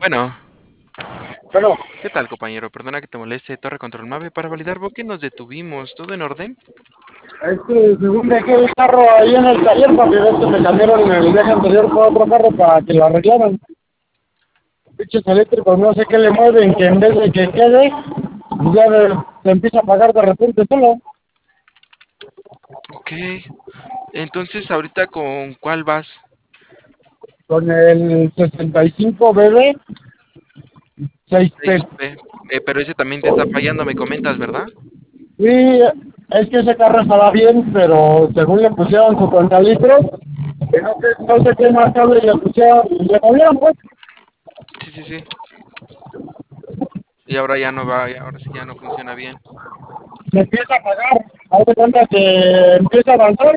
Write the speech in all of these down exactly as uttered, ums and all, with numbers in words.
Bueno, Bueno, ¿qué tal, compañero? Perdona que te moleste, Torre Control Mave, para validar por qué nos detuvimos. ¿Todo en orden? este, según dejé el carro ahí en el taller, porque ves que me cambiaron el viaje anterior por otro carro para que lo arreglaran. Pinches eléctricos, no sé qué le mueven, que en vez de que quede, ya de- se empieza a pagar de repente solo. Ok. Entonces, ahorita, ¿con cuál vas? Con el sesenta y cinco B B seis T. seis P. Eh, pero ese también te está fallando, me comentas, ¿verdad? Y es que ese carro estaba bien, pero según le pusieron su contralitros, que no sé, no sé qué más cable le pusieron, le movieron pues. Sí, sí, sí. Y ahora ya no va, y ahora sí ya no funciona bien. Se empieza a pagar. Haz de cuenta que empieza a avanzar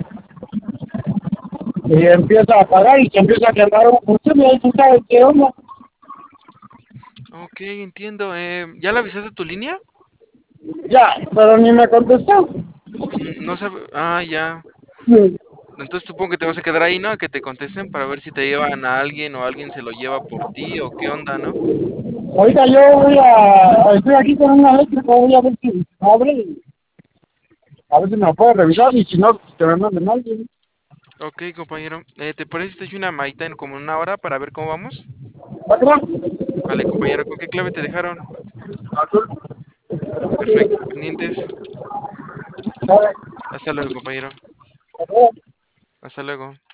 y empieza a pagar y se empieza a quemar un función y ahí tú sabes qué onda. Ok, entiendo. Eh, ¿ya le avisaste a tu línea? Ya, pero ni me contestó. Mm, No sabe. Ah, ya. Entonces supongo que te vas a quedar ahí, ¿no? A que te contesten para ver si te llevan a alguien o alguien se lo lleva por ti o qué onda, ¿no? Ahorita yo voy a, estoy aquí con un eléctrico, voy a ver si abre y a ver si me lo puede revisar y si no, que me manden a alguien. Ok, compañero. Eh, ¿te parece si te echo una llamadita en como una hora para ver cómo vamos? ¿Va que va? Vale, compañero, ¿con qué clave te dejaron? Azul. Perfecto, pendientes. Vale. Hasta luego, compañero. Hasta luego. Hasta luego.